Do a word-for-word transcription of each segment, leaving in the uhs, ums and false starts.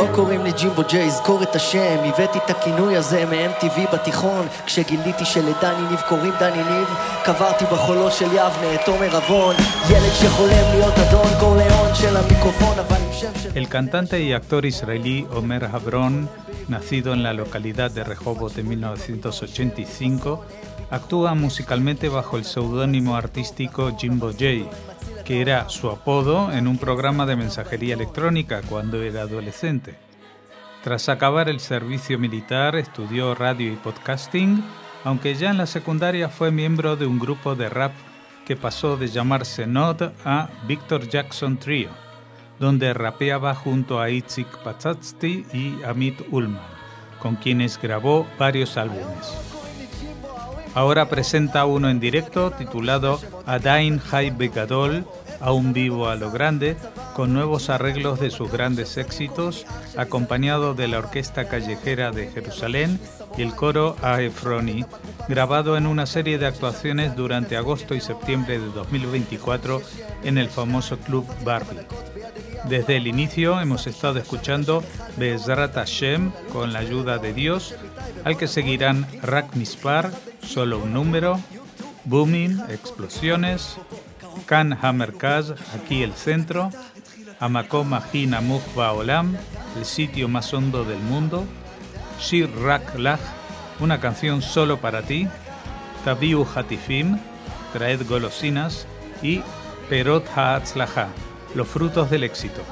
לא קוראים לי ג'ימבו ג'יי, זכור את השם, הבאתי את הכינוי הזה מ-אם טי וי בתיכון, כשגיליתי שלדני ניב קוראים דני ניב, קברתי בחולות של יבנה את עומר אבון, ילד שחולם להיות אדון קורליאון של המיקרופון, אבל עם שם של... El cantante y actor israelí Omer Habrón, nacido en la localidad de Rehovot en mil novecientos ochenta y cinco, actúa musicalmente bajo el seudónimo artístico Jimbo J, que era su apodo en un programa de mensajería electrónica cuando era adolescente. Tras acabar el servicio militar, estudió radio y podcasting, aunque ya en la secundaria fue miembro de un grupo de rap que pasó de llamarse Nod a Victor Jackson Trio, donde rapeaba junto a Itzik Patsatsty y Amit Ullman, con quienes grabó varios álbumes. Ahora presenta uno en directo titulado Adain Hai Begadol, aún vivo a lo grande, con nuevos arreglos de sus grandes éxitos, acompañado de la Orquesta Callejera de Jerusalén y el coro Aefroni, grabado en una serie de actuaciones durante agosto y septiembre de dos mil veinticuatro en el famoso Club Barbie. Desde el inicio hemos estado escuchando Be'ezrat Hashem, con la ayuda de Dios, al que seguirán Rak Mispar, solo un número, Booming, explosiones, Kan Hamerkaz, aquí el centro, Hamakom Ahi Namuch Ba'olam, el sitio más hondo del mundo, Shir Rak Lach, una canción solo para ti, Tabiu Hatifim, traed golosinas, y Perot Ha'atzlaha, los frutos del éxito.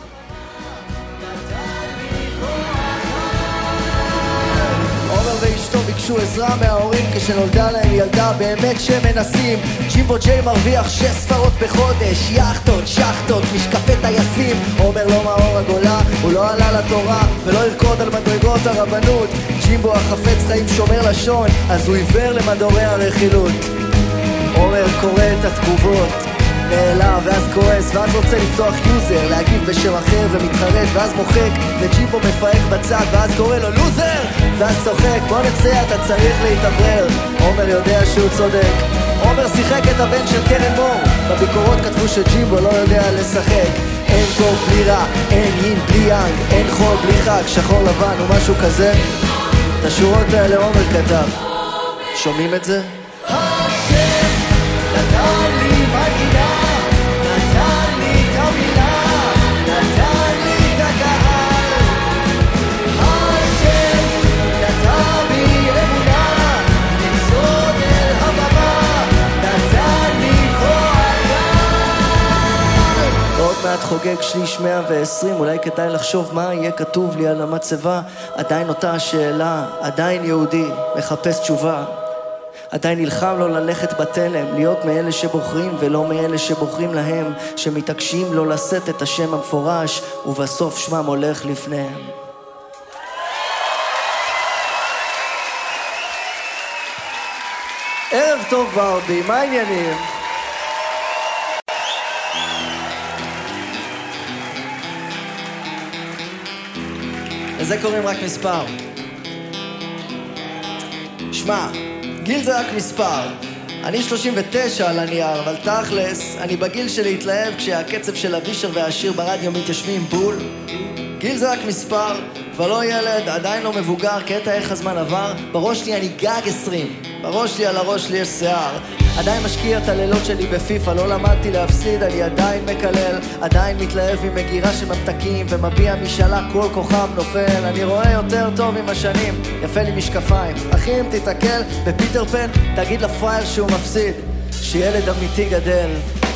ואשתו ביקשו עזרה מההורים כשנולדה להם ילדה באמת שמנסים. ג'ימבו ג'יי מרוויח שש ספרות בחודש, יחטות, שחטות, משקפי טייסים. אומר לו מאור הגולה, הוא לא עלה לתורה ולא ירקוד על מדרגות הרבנות. ג'ימבו החפץ חיים שומר לשון, אז הוא עיוור למדורי הרכילות. אומר קורא את התגובות, נעלב ואז כועס, ואז רוצה לפתוח יוזר, להגיב בשם אחר ומתחרט ואז מוחק, וג'ימבו מפהק בצד ואז קורא לו לוזר, ואז צוחק, בוא נצא, אתה צריך להתעברר. עומר יודע שהוא צודק. עומר שיחק את הבן של קרן מור, בביקורות כתבו שג'ימבו לא יודע לשחק. אין טוב בלי רע, אין יין בלי יאנג, אין חול בלי חג, שחור לבן או משהו כזה. את השורות האלה עומר כתב. שומעים את זה? השם נתן לי מגינה, נתן לי את המילה, נתן לי את הקהל. השם נתן בי אמונה, נצעוד אל הבמה, נתן לי כוח גל. עוד מעט חוגג שליש מאה ועשרים, אולי כדאי לחשוב מה יהיה כתוב לי על המצבה. עדיין אותה השאלה, עדיין יהודי, מחפש תשובה. עדיין נלחם לא ללכת בתלם, להיות מאלה שבוחרים ולא מאלה שבוחרים להם, שמתעקשים לא לשאת את השם המפורש ובסוף שמם הולך לפניהם. ערב טוב ברבי, מה העניינים? לזה קוראים רק מספר. שמע, גיל זה רק מספר. אני שלושים ותשע על הנייר, אבל תכלס, אני בגיל של להתלהב כשהקצב של אבישר והשיר ברדיו מתיישבים בול. גיל זה רק מספר, כבר לא ילד, עדיין לא מבוגר, קטע איך הזמן עבר. בראש שלי אני גג עשרים, בראש שלי על הראש שלי יש שיער. עדיין משקיע את הלילות שלי בפיפה, לא למדתי להפסיד, אני עדיין מקלל, עדיין מתלהב עם מגירה של ממתקים, ומביע משאלה כל כוכב נופל. אני רואה יותר טוב עם השנים, יפה לי משקפיים. אחי אם תתעכל בפיטר פן, תגיד לפרייר שהוא מפסיד, שילד אמיתי גדל.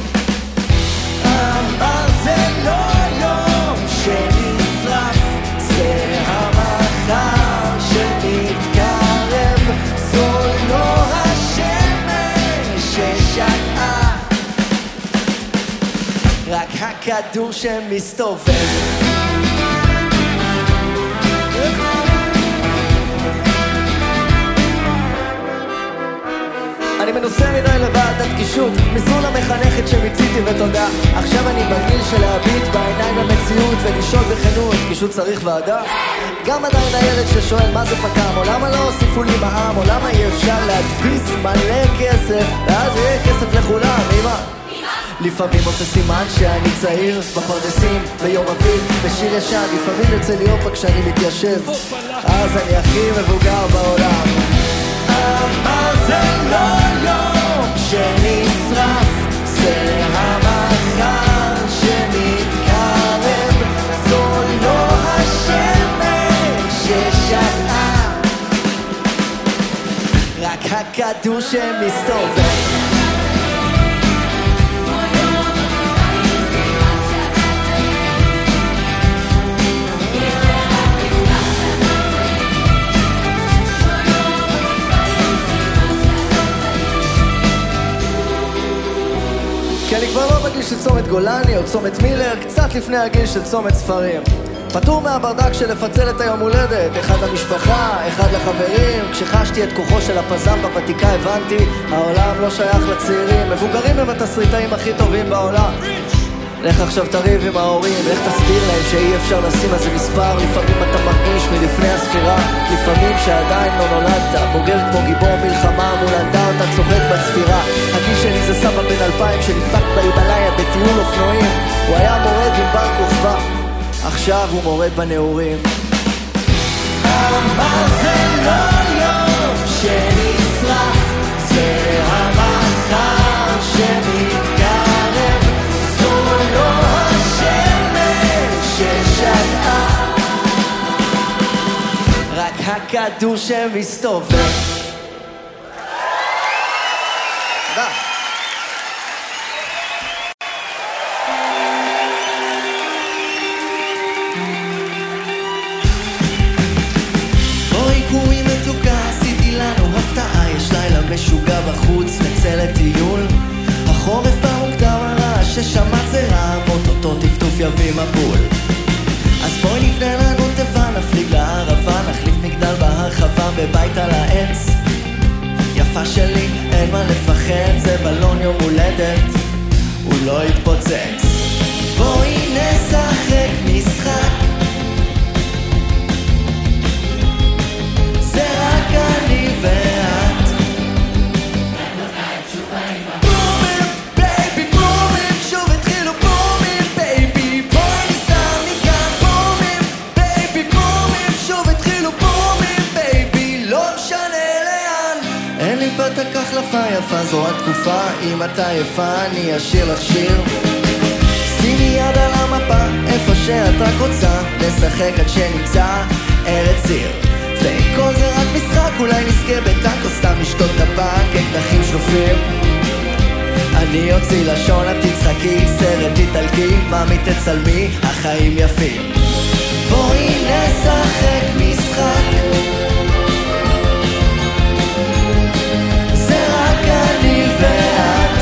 אמר זה לא יום שנשרף, זה המחר שמתקרב, זו לא השמש ששקעה, רק הכדור שמסתובב. אני מנוסה מדי לוועדת קישוט, מסלול המחנכת שמיציתי ותודה. עכשיו אני בגיל של להביט בעיניים למציאות ולשאול בכנות, קישוט צריך ועדה? גם עדיין הילד ששואל מה זה פקם, או למה לא הוסיפו לי מע"מ, או למה אי אפשר להדפיס מלא כסף ואז יהיה כסף לכולם. אמא, לפעמים עושה סימן שאני צעיר בפרדסים ביום אביב בשיר ישן, לפעמים יוצא לי אופה כשאני מתיישב, אז אני הכי מבוגר בעולם. אמר זה לא יום שנשרף, זה המחר שמתקרב, זו לא השמש ששקעה, רק הכדור שמסתובב. כי אני כבר לא בגיל של צומת גולני או צומת מילר, קצת לפני הגיל של צומת ספרים. פטור מהברדק של לפצל את היום הולדת, אחד למשפחה, אחד לחברים. כשחשתי את כוחו של הפזם בוותיקה הבנתי, העולם לא שייך לצעירים, מבוגרים הם התסריטאים הכי טובים בעולם. לך עכשיו תריב עם ההורים, לך תסביר להם שאי אפשר לשים על זה מספר. לפעמים אתה מרגיש מלפני הספירה, לפעמים שעדיין לא נולדת, בוגר כמו גיבור מלחמה מול אנדרטה צוחק בצפירה. הגיל שלי זה סבא בן אלפיים שנדפק בהימאליה בטיול אופנועים, הוא היה מורד עם בר כוכבא, עכשיו הוא מורד בנעורים. אמר זה לא יום שנשרף, זה המחר שמתקרב, זו לא השמש ששקעה, רק הכדור שמסתובב. תודה. משוגע בחוץ, נצא לטיול. החורף המוקדם הרעש ששמעת זה רע, מוטוטו טפטוף יביא מבול. אז בואי נבנה לנו תיבה, נפליג לערבה, נחליף מגדל בהרחבה בבית על העץ. יפה שלי, אין מה לפחד, זה בלון יום הולדת, הוא לא יתפוצץ. בואי נשחק משחק, זה רק אני ואת. תקח לפה יפה, זו התקופה, אם אתה יפה אני אשיר לך שיר. שימי יד על המפה, איפה שאת רק רוצה, נשחק עד שנמצא ארץ עיר. וכל זה רק משחק, אולי נזכה בטנק או סתם נשתות טבק, אקדחים שלופים. אני אוציא לשון, את תצחקי, סרט איטלקי, ממי תצלמי, החיים יפים. בואי נשחק משחק, אני ואת.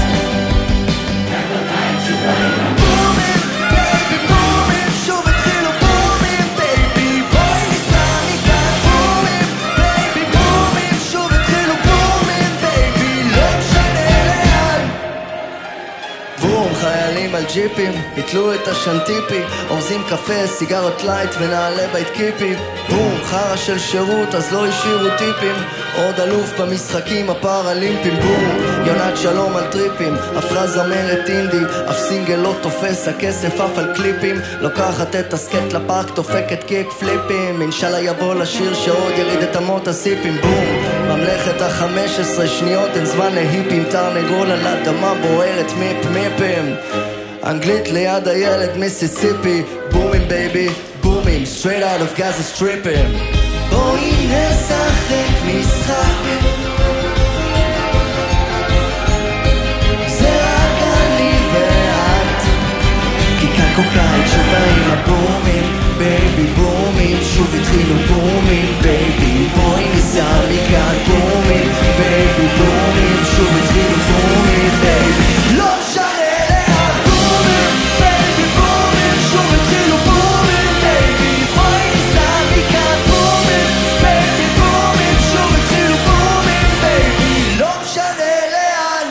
בומים, בייבי, בומים, שוב התחילו בומים, בייבי, בואי ניסע מכאן. בומים, בייבי, בומים, שוב התחילו בומים, בייבי, לא משנה לאן. בום, חיילים על ג'יפים, יתלו את השנטיפי, אורזים קפה, סיגרות לייט ונעלה בית קיפי. בום, חרה של שירות, אז לא השאירו טיפים, עוד אלוף במשחקים הפראלימפיים. בום, יונת שלום על טריפים, אפרה זמרת אינדי, אף סינגל לא תופס, הכסף אף על קליפים. לוקחת את הסקט לפארק, דופקת קיק פליפים, אינשאללה יבוא לשיר שעוד יריד את אמות הסיפים. בום, ממלכת החמש עשרה שניות, אין זמן להיפים, תרנגול על אדמה בוערת מיפ מיפים. אנגלית ליד הילד מיסיסיפי. בומים בייבי, בומים, straight out of Gaza stripping. בואי נשחק משחק, זה רק אני ואת. כי כאן כל קיץ שבאים הבומים, בייבי בומים, שוב התחילו בומים, בייבי בואי ניסע מכאן. בומים, בייבי בומים, שוב התחילו בומים, בייבי לא משנה לאן. בומים, בייבי בומים, שוב התחילו בומים, בייבי בואי ניסע מכאן. בומים, בייבי בומים, שוב התחילו בומים, בייבי לא משנה לאן.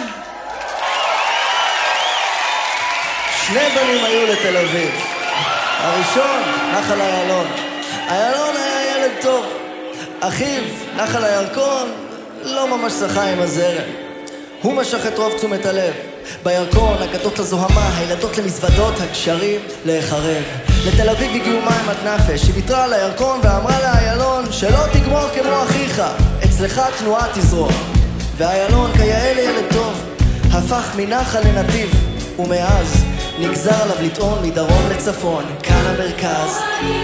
שני בנים היו לתל אביב, הראשון נחל איילון. איילון היה ילד טוב, אחיו נחל הירקון לא ממש שחה עם הזרם, הוא משך את רוב תשומת הלב. בירקון, אגדות לזוהמה, הילדות למזוודות, הגשרים להיחרב. לתל אביב הגיעו מים עד נפש, היא ויתרה על הירקון ואמרה לאיילון שלא תגמור כמו אחיך, אצלך תנועה תזרוע. ואיילון כיאה לילד טוב הפך מנחל לנתיב, ומאז נגזר עליו לטעון מדרום לצפון, כאן המרכז.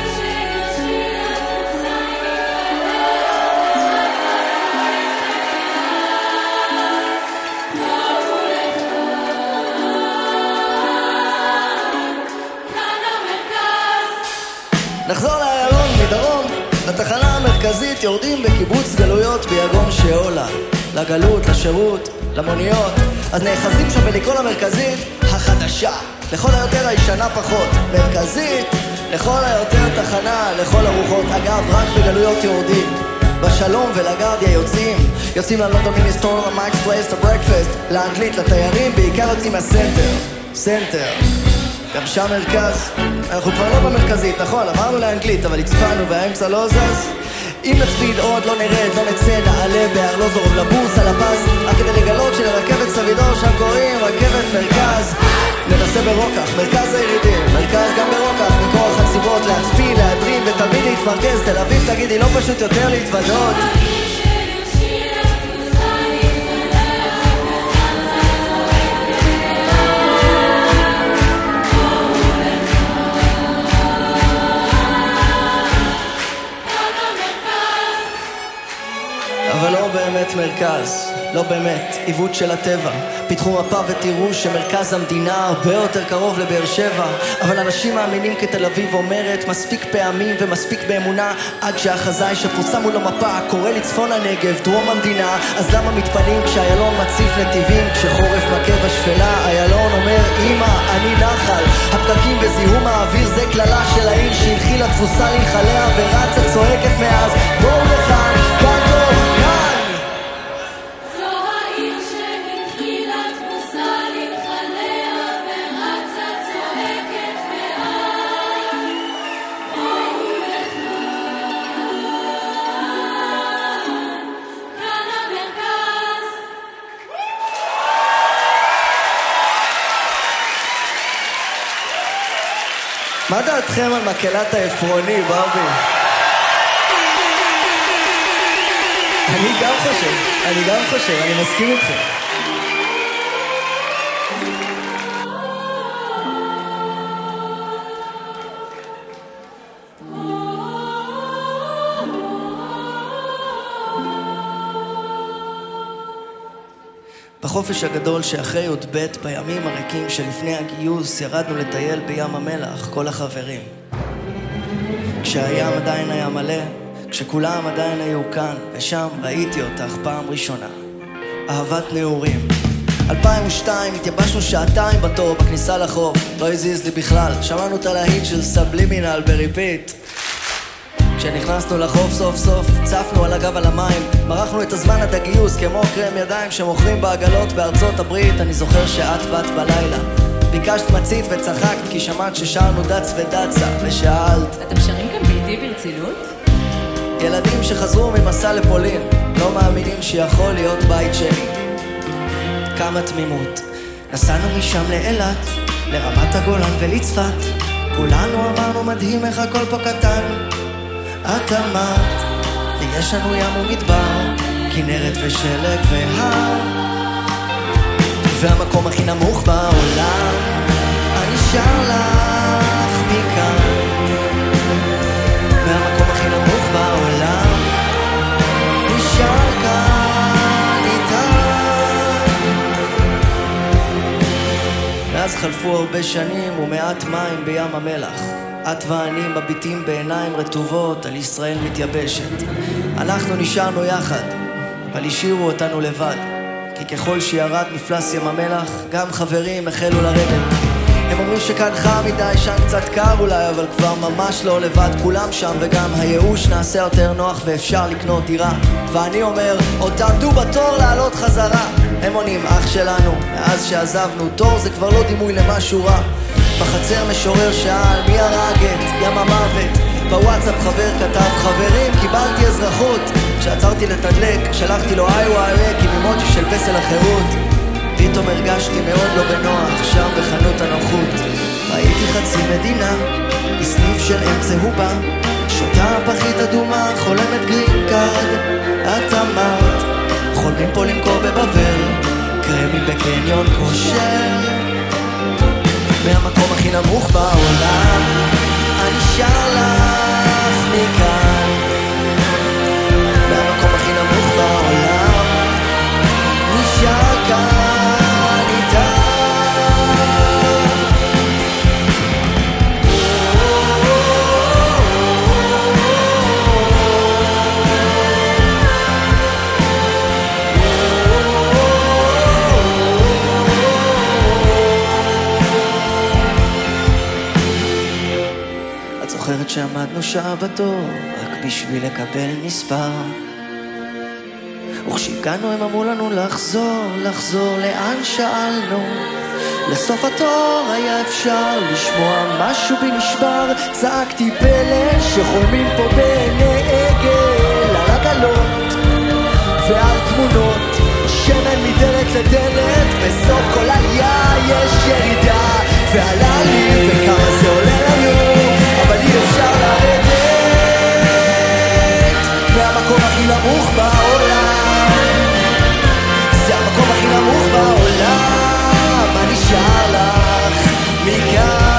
נחזור לאיילון מדרום, לתחנה המרכזית, יורדים בקיבוץ גלויות ביגון שאולה, לגלות, לשירות, למוניות. אז נאחזים שם בליקול המרכזית החדשה, לכל היותר הישנה פחות, מרכזית, לכל היותר תחנה, לכל הרוחות. אגב, רק בגלויות יורדים, בשלום ולגרדיה יוצאים, יוצאים ללונדון מיניסטור, למייקס פלייס, לברקפסט, לאנגלית, לתיירים, בעיקר יוצאים מהסנטר, סנטר. גם שם מרכז, אנחנו כבר לא במרכזית, נכון, אמרנו לאנגלית, אבל הצפנו והאמצע לא זז. אם נצפיד עוד, לא נרד, לא נצא, נעלה בארלוזורוב לבורסה, לפס, רק כדי לגלות שלרכבת סבידור שם קוראים רכבת מרכז. ננסה ברוקח, מרכז הירידים, מרכז גם ברוקח, מכוח הציבות, להצפי, להדרים ותמיד להתמרכז. תל אביב תגידי, לא פשוט יותר להתוודות. אבל לא באמת מרכז, לא באמת, עיוות של הטבע. פיתחו מפה ותראו שמרכז המדינה הרבה יותר קרוב לבאר שבע, אבל אנשים מאמינים כתל אביב אומרת מספיק פעמים ומספיק באמונה, עד שהחזאי שפורסם מול המפה קורא לצפון הנגב, דרום המדינה. אז למה מתפנים כשאיילון מציף נתיבים, כשחורף מכה בשפלה? איילון אומר, אמא, אני נחל. הפקקים וזיהום האוויר זה כללה של העיר שהנחילה תפוסה להיחליה ורצה צועקת מאז. בואו לכאן, כאן טוב, כאן. זו העיר שהנחילה תפוסה להיחליה ורצה צועקת מאז. בואו לכאן, כאן המרכז. מה דעתכם על מקהלת העפרוני, ברבי? אני גם חושב, אני גם חושב, אני מסכים איתכם. בחופש הגדול שאחרי י"ב, בימים הריקים שלפני הגיוס, ירדנו לטייל בים המלח, כל החברים. כשהים עדיין היה מלא, כשכולם עדיין היו כאן, ושם ראיתי אותך פעם ראשונה. אהבת נעורים. אלפיים ושתיים, התייבשנו שעתיים בתור בכניסה לחוף, לא הזיז לי בכלל. שמענו את הלהיט של סבלימינל בריפיט. כשנכנסנו לחוף סוף סוף, צפנו על הגב על המים, מרחנו את הזמן עד הגיוס כמו קרם ידיים שמוכרים בעגלות בארצות הברית. אני זוכר שאת באת בלילה, ביקשת מצית וצחקת כי שמעת ששרנו דץ ודצה, ושאלת, אתם שרים כאן ביתי ברצינות? ילדים שחזרו ממסע לפולין לא מאמינים שיכול להיות בית שני. כמה תמימות. נסענו משם לאילת, לרמת הגולן ולצפת, כולנו אמרנו מדהים איך הכל פה קטן. את אמרת, ויש לנו ים ומדבר, כנרת ושלג והר, והמקום הכי נמוך בעולם, אני שר לך מכאן. והמקום הכי נמוך בעולם, נשאר כאן איתך. מאז חלפו הרבה שנים ומעט מים בים המלח, את ואני מביטים בעיניים רטובות על ישראל מתייבשת. אנחנו נשארנו יחד, אבל השאירו אותנו לבד, כי ככל שירד מפלס ים המלח, גם חברים החלו לרדת. הם אומרים שכאן חם מדי, שם קצת קר אולי, אבל כבר ממש לא לבד, כולם שם, וגם הייאוש נעשה יותר נוח ואפשר לקנות דירה. ואני אומר, עוד תעמדו בתור לעלות חזרה. הם עונים, אח שלנו, מאז שעזבנו, תור זה כבר לא דימוי למשהו רע. בחצר משורר שאל, מי הרג את ים המוות? בוואטסאפ חבר כתב, חברים, קיבלתי אזרחות. כשעצרתי לתדלק, שלחתי לו איי וואי עם אימוג'י של פסל החירות. פתאום הרגשתי מאוד לא בנוח שם בחנות הנוחות. ראיתי חצי מדינה, בסניף של אם צהובה, שותה פחית אדומה, חולמת גרין קארד. את אמרת, חולמים פה למכור בבבל, קרמי בקניון כושר. מהמקום הכי נמוך בעולם, אני שר לך מכאן. מהמקום הכי נמוך בעולם, נשאר כאן איתה. את זוכרת שעמדנו שעה בתור רק בשביל לקבל מספר, וכשהגענו הם אמרו לנו לחזור, לחזור לאן שאלנו. לסוף התור היה אפשר לשמוע משהו בי נשבר. צעקתי פלא שחולמים פה בעיני עגל, על עגלות ועל תמונות, שמן מדלת לדלת, בסוף כל עלייה יש ירידה. ועלה לי וכמה זה עולה לנו, אבל אי אפשר לרדת מהמקום הכי נמוך בעולם. זה המקום הכי נמוך בעולם, מה נשאר לך מכאן?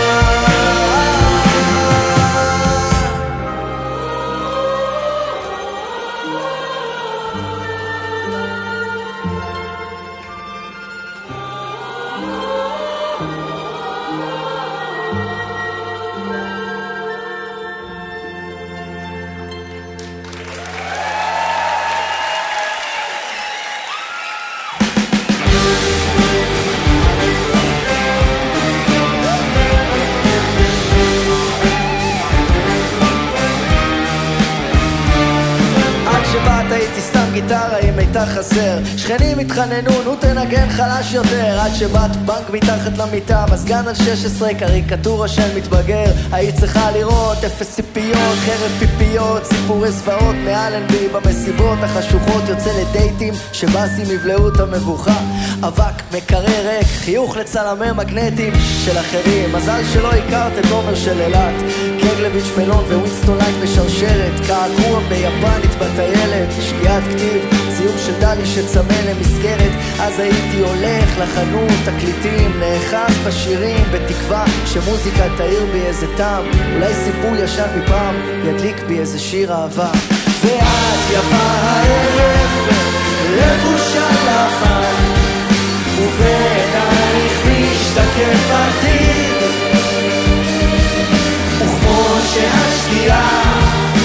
גיטרה אם הייתה חסר, שכנים התחננו, נו תנגן חלש יותר. עד שבאת בנק מתחת למיטה, מזגן על שש עשרה, קריקטורה של מתבגר. היית צריכה לראות אפס ציפיות, חרב פיפיות, סיפורי זוועות מאלנבי. במסיבות החשוכות יוצא לדייטים שבאסים יבלעו את המבוכה. אבק מקרר ריק, חיוך לצלמי מגנטים של אחרים. מזל שלא הכרת את עומר של אלת, קגלביץ' מלון ווינסטון לייט בשרשרת, קעקוע ביפנית בטיילת, שקיעת כתיב, ציור של דלי שצמא למסגרת. אז הייתי הולך לחנות תקליטים, נאחז בשירים בתקווה שמוזיקה תאיר בי איזה טעם, אולי סיפור ישן מפעם ידליק בי איזה שיר אהבה. ואת יפה הערב לבושה לבן, ובעינייך משתקף עתיד, וכמו שהשקיעה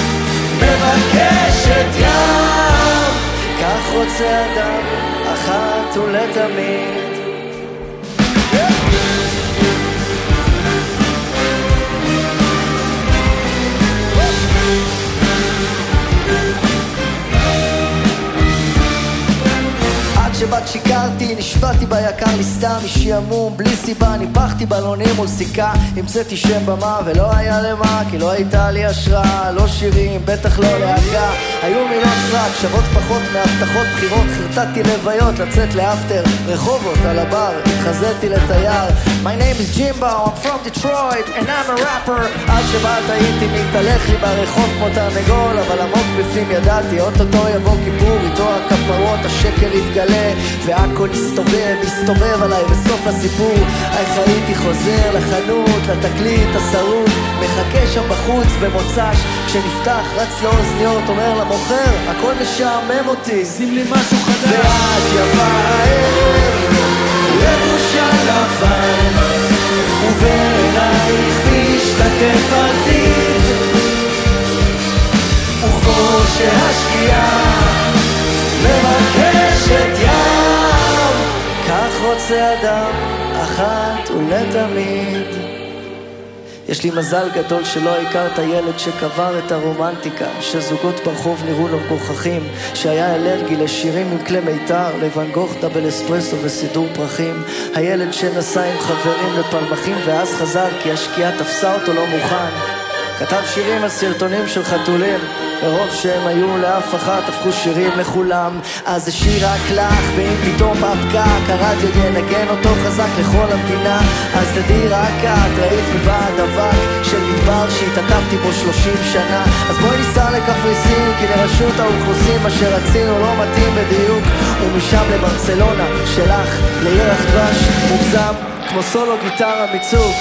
מבקשת ים, כך רוצה אדם אחת ולתמיד. שבת שיקרתי, נשבעתי ביקר לי סתם, משעמום בלי סיבה, ניפחתי בלונים מול סיכה, המצאתי שם במה ולא היה למה, כי לא הייתה לי השראה, לא שירים, בטח לא להקה, היו מילות סרק, שוות פחות מהבטחות בחירות, חרטטתי לוויות, לצאת לאפטר, רחובות על הבר, התחזיתי לתייר. My name is Jimbo, I'm from Detroit and I'm a rapper. עד שבת הייתי מתהלך לי ברחוב כמו תרנגול, אבל עמוק בפנים ידעתי, אוטוטו יבוא כיפור, איתו הכפרות, השקר יתגלה והכל יסתובב, יסתובב עליי בסוף הסיפור. איך הייתי חוזר לחנות, לתקליט השרוט, מחכה שם בחוץ במוצ"ש, כשנפתח רץ לאוזניות, אומר למוכר, הכל משעמם אותי, שים לי משהו חדש. ואת יפה הערב לבושה לבן, ובעינייך משתקף עתיד, וכמו שהשקיעה מבקשת ים, כך רוצה אדם אחת ולתמיד. יש לי מזל גדול שלא הכרת ילד שקבר את הרומנטיקה, שזוגות ברחוב נראו לו מגוחכים, שהיה אלרגי לשירים עם כלי מיתר, לבן גוך דאבל אספרסו וסידור פרחים, הילד שנסע עם חברים לפלמחים ואז חזר כי השקיעה תפסה אותו לא מוכן, כתב שירים על סרטונים של חתולים, ברוב שהם היו לאף אחת הפכו שירים לכולם. אז זה שיר רק לך, ואם פתאום בפקק הרדיו ינגן אותו חזק לכל המדינה, אז תדעי רק את ראית מבעד אבק של מדבר שהתעטפתי בו שלושים שנה. אז בואי ניסע לקפריסין, כי לרשות האוכלוסין מה שרצינו לא מתאים בדיוק, ומשם לברצלונה שלך לירח דבש מוגזם כמו סולו גיטרה מצוק.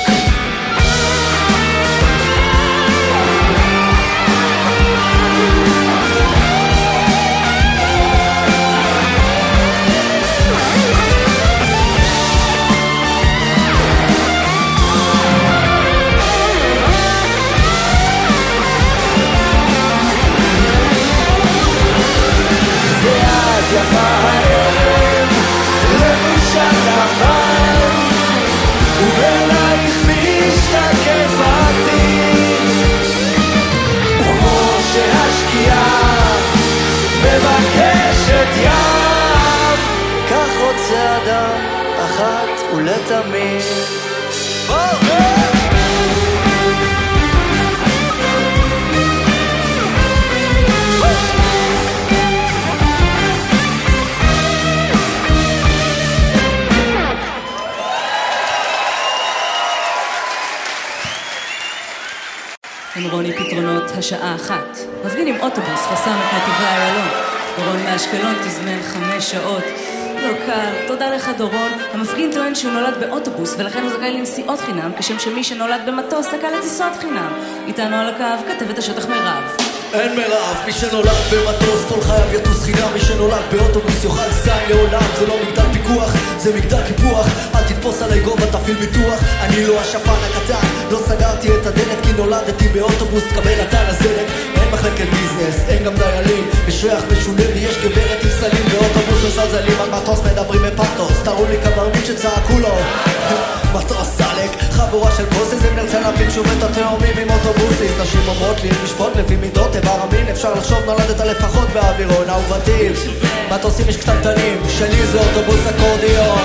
יפה הערב, לבושה לבן, ובלייך משתקף העתיד, וכמו שהשקיעה מבקשת ים, כך רוצה אדם אחת ולתמיד. עם רוני פתרונות השעה אחת. מפגין עם אוטובוס חסם את נתיבי איילון. דורון מאשקלון תזמן חמש שעות. לא קל, תודה לך דורון. המפגין טוען שהוא נולד באוטובוס ולכן הוא זכאי לנסיעות חינם, כשם שמי שנולד במטוס זכאי לטיסות חינם. איתנו על הקו כתבת השטח מירב. אין מירב, מי שנולד במטוס כל חייו יטוס חינם, מי שנולד באוטובוס יוכל זין לעולם. זה לא מגדל פיקוח, זה מגדל קיפוח. אל תתפוס עלי גובה, תפעיל ביטוח. אני לא השפן הקטן, לא סגרתי את הדלת כי נולדתי באוטובוס, תקבל אתה נזלת. אין מחלקת ביזנס, אין גם דיילים, יש ריח משונה ויש גברת עם סלים באוטובוס מזלזלים על מטוס, מדברים בפטוס. תראו לי קברניט שצעקו לו מטוס סלק, חבורה של בוסס, אם נרצה להבין שוב את התאומים עם אוטובוסיס. נשים אומרות לי לשפוט לפי מידות איבר המין, אפשר לחשוב נולדת לפחות באווירון אהובתי. מטוסים יש קטנטנים, שלי זה אוטובוס אקורדיון.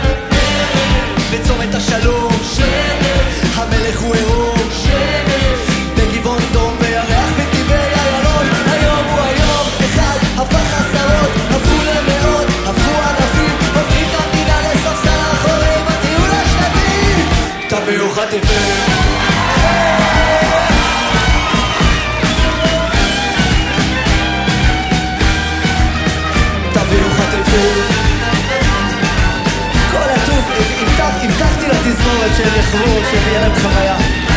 בצומת השלום המלך הוא עירום, בגבעון דום וירח בטבעי איילון. היום הוא היום, אחד הפך עשרות, הפכו למאות, הפכו אלפים, הופכים את המדינה לספסל האחורי בטיול השנתי. תביאו חטיפים, תביאו חטיפים. כל הטוב, הבטחתי לתזמורת שהם יחרו, שהם יהיה להם חוויה.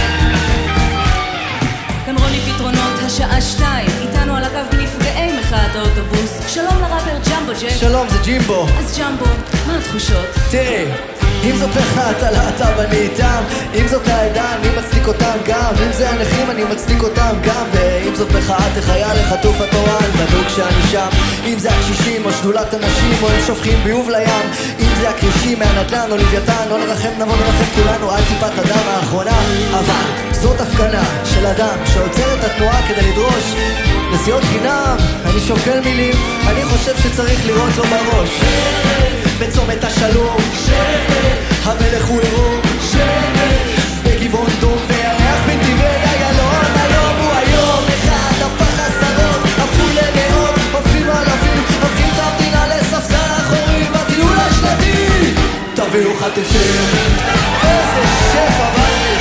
כאן רוני פתרונות השעה שתיים, איתנו על הקו נפגעי מחאת האוטובוס. שלום לראפר ג'מבו ג'ק. שלום, זה ג'ימבו. אז ג'מבו, מה התחושות? תראי, אם זאת מחאת הלהט"ב אני איתם, אם זאת העדה אני מצדיק אותם גם, אם זה הנכים אני מצדיק אותם גם, ואם זאת מחאת החייל לחטוף התורן בדוק שאני שם, אם זה הקשישים או שדולת הנשים או הם שופכים ביוב לים, אם זה הקרישים מהנדלן או לוויתן, לא נרחם נבוא נרחם כולנו על טיפת הדם האחרונה. אבל זאת הפגנה של אדם שעוצר את התנועה כדי לדרוש נסיעות חינם. אני שוקל מילים, אני חושב שצריך לראות לו בראש. בצומת השלום המלך הוא עירום, בגבעון דום וירח בטבעי איילון. היום הוא היום, אחד הפך עשרות, הפכו למאות, הופכים אלפים, הופכים את המדינה לספסל האחורי בטיול השנתי. תביאו חטיפים, איזה שפע בני.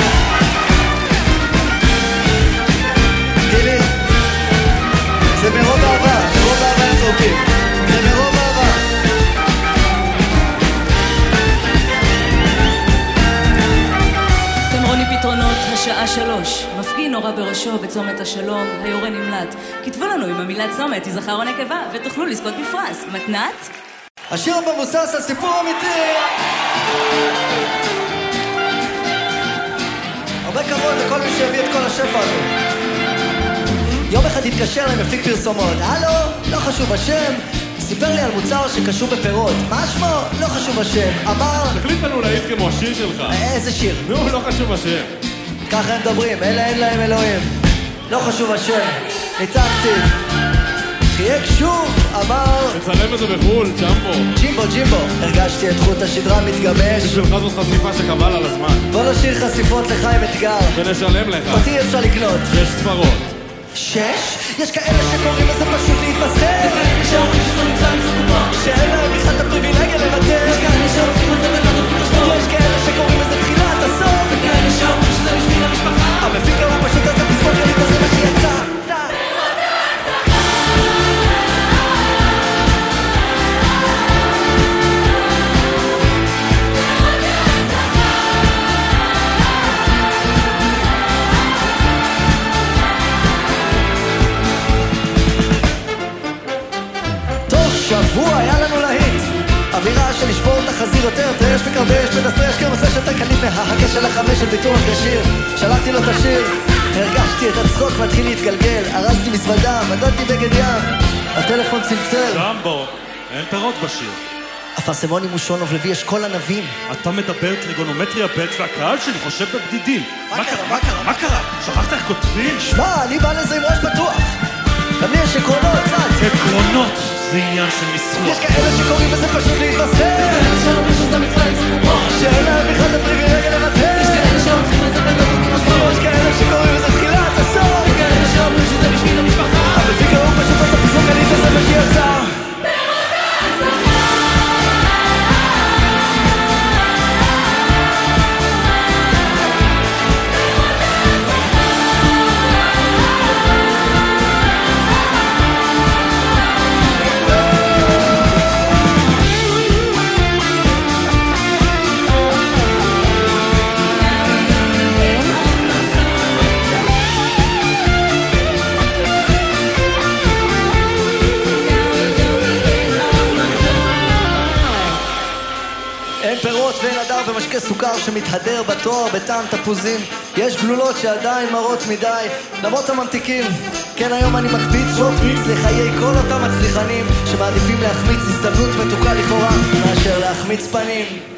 גילי, זה מרוב אהבה, מרוב אהבה הם צורקים, זה מרוב אהבה. פתרונות השעה שלוש, מפגין נורא בראשו בצומת השלום, היורה נמלט. כתבו לנו עם המילה צומת, היא זכר או נקבה, ותוכלו לזכות בפרס. מתנת? השיר מבוסס על סיפור אמיתי. הרבה כבוד לכל מי שהביא את כל השפע הזה. יום אחד התקשר להם מפיק פרסומות. הלו, לא חשוב השם, סיפר לי על מוצר שקשור בפירות. מה שמו? לא חשוב השם. אמר... תחליט לנו להעיד כמו השיר שלך. איזה שיר? נו, לא חשוב השם. ככה הם מדברים, אלה אין להם אלוהים. לא חשוב השם. ניתקתי. חייג שוב, אמר תצלם את זה בחול, ג'מבו. ג'ימבו, ג'ימבו, הרגשתי את חוט השדרה מתגמש. בשבילך זאת חשיפה שחבל על הזמן. בוא נשאיר חשיפות לחיים אתגר. ונשלם לך. אותי אפשר לקנות. שש ספרות. שש? יש כאלה שקוראים לזה פשוט להתבשר. שאומרים שזה מצווה עם זכותו. שאין להם בכלל את הפריבילגיה לוותר. יש כאלה שהולכים את זה ולא נותנים חשבון. יש כאלה שקוראים לזה תחילת הסוף. וכאלה שאומרים שזה בשביל המשפחה. המפיק הוא פשוט את הפספות גלית הזה מה שיצא. שבוע היה לנו להיט אווירה של לשבור את החזיר יותר יותר יש מקרבה, יש מנסה, יש כמוסה של תקלית מההקה של החמש של ביטוח ישיר שלחתי לו את השיר הרגשתי את הצחוק מתחיל להתגלגל ארזתי מזוודה, מדדתי בגד ים הטלפון צלצל ג'מבו, אין פירות בשיר אפרסמוני מושונוב לוי יש כל ענבים אתה מדבר טריגונומטריה ב' והקהל שלי חושב בבדידים מה קרה? מה קרה? מה קרה? שכחת איך כותבים? שמע, אני בא לזה עם ראש פתוח גם לי יש עקרונות, צד עקרונות זה עניין של ניסוח יש כאלה שקוראים לזה פשוט להתבשר כאלה שאומרים שזה מצווה עם זכותו שאין להם בכלל את הפריבילגיה לוותר יש כאלה שהולכים לזה ולא נותנים חשבון יש כאלה שקוראים לזה תחילת הסוף וכאלה שאומרים שזה בשביל המשפחה המפיק הוא פשוט את הפספוק גלית הזה מה שיצא ואין הדר ומשקה סוכר שמתהדר בתואר בטעם תפוזים יש גלולות שעדיין מרות מדי למרות הממתיקים כן היום אני מקפיץ שוטריץ לחיי כל אותם הצליחנים שמעדיפים להחמיץ הזדמנות מתוקה לכאורה מאשר להחמיץ פנים